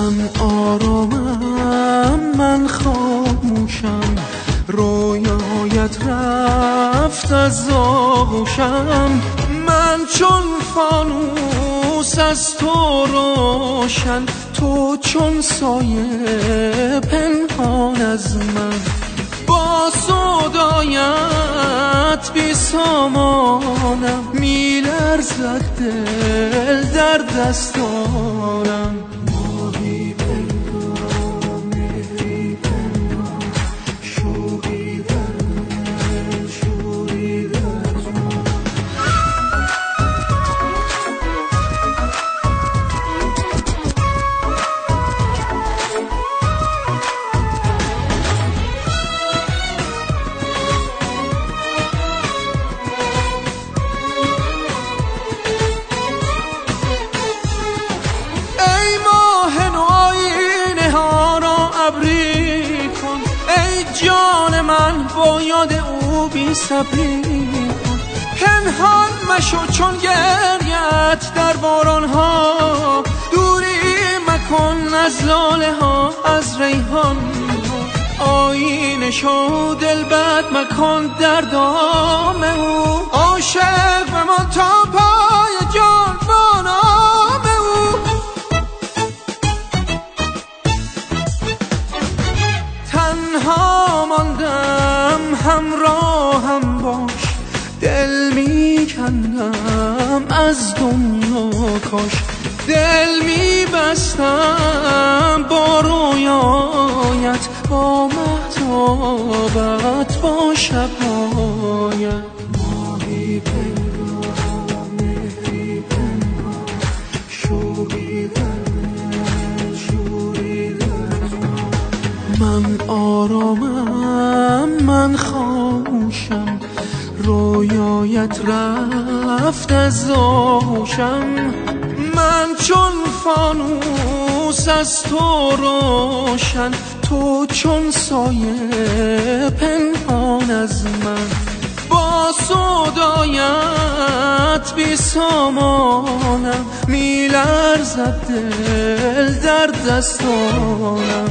من آرامم، من خاموشم، رویایت رفت از آغوشم. من چون فانوس از تو روشن، تو چون سایه پنهان از من. با صدایت بی سامانم، میلرزد دل در دستانم. ماهی پنهان، مهری پنهان، شوقی در دل، شوری در جان من، با یاد او بی صبری کن. پنهان مشو چون گریت در باران ها، دوری مکن از لاله ها، از ریحان ها. آینه شو دلبد مکن در دام او، عاشق بمان تا پای جان با نام او. تنها ماندم همراهم باش، دل می کندم از دنیا کاش. دل می بستم با رویایت، با مهتابت، با شبهایت. ماهی پنهان، مهری پنهان، شوقی در دل، شوری در من آرامم، من خاموشم، رویایت رفت از آغوشم. من چون فانوس از تو روشن، تو چون سایه پنهان از من. با صدایت بی سامانم، میلرزد دل در دستانم.